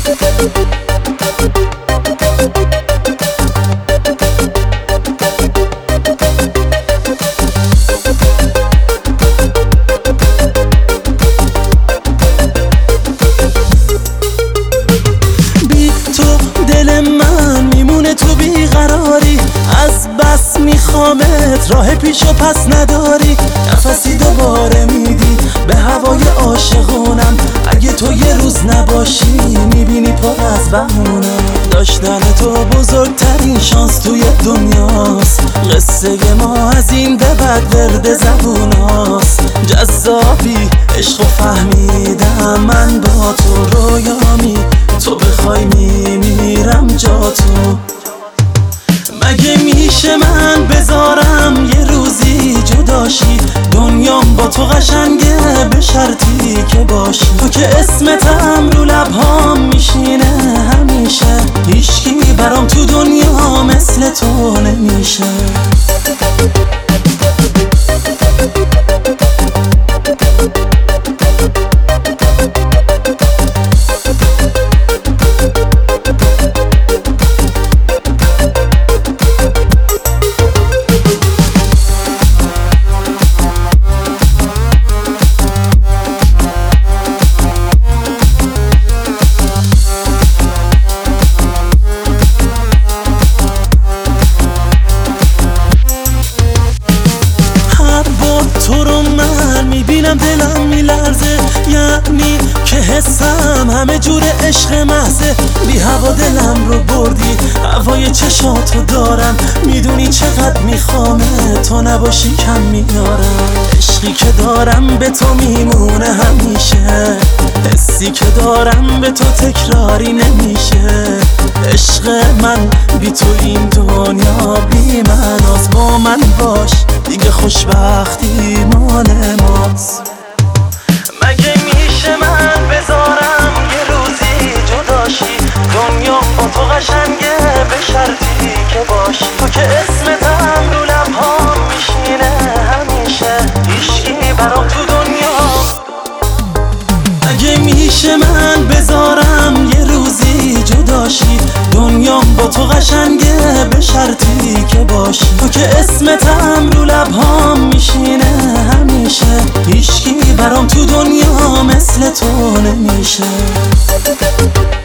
میخوامت، راه پیش و پس نداری، نفسی دوباره میدی به هوای عاشقونم. اگه تو یه روز نباشی میبینی پر از بهونه. داشتن تو بزرگترین شانس توی دنیاست. قصه ما از این به بعد ورد زبوناست. جذابی عشق و فهمیدم من با تو رویامی. تو بخوای میمیرم جا تو. مگه میشه من بذارم یه روزی جداشی؟ دنیام با تو قشنگه به شرطی که باشی. تو که اسمتم رو لبهام میشینه همیشه. هیچکی برام تو دنیا مثل تو نمیشه. تو رو من میبینم دلم میلرزه، یعنی که حسم همه جور عشق محضه. بی هوا دلم رو بردی، هوای چشاتو دارم. میدونی چقدر میخوامه، تو نباشی کم میارم. عشقی که دارم به تو میمونه همیشه. حسی که دارم به تو تکراری نمیشه. عشق من بی تو این دنیا بی معناست. با من باش دیگه خوشبختی مال ماست. مگه میشه من بذارم یه روزی جداشی؟ دنیام با تو قشنگه به شرطی که باشی. تو که اسمتم رو لبهام میشینه همیشه. هیچکی برام تو دنیا. مگه میشه من بذارم یه روزی جداشی؟ دنیام با تو قشنگه به شرطی که باشی. تو که اسمتم رو لبهام میشینه همیشه. هیچکی برام تو دنیا مثل تو نمیشه.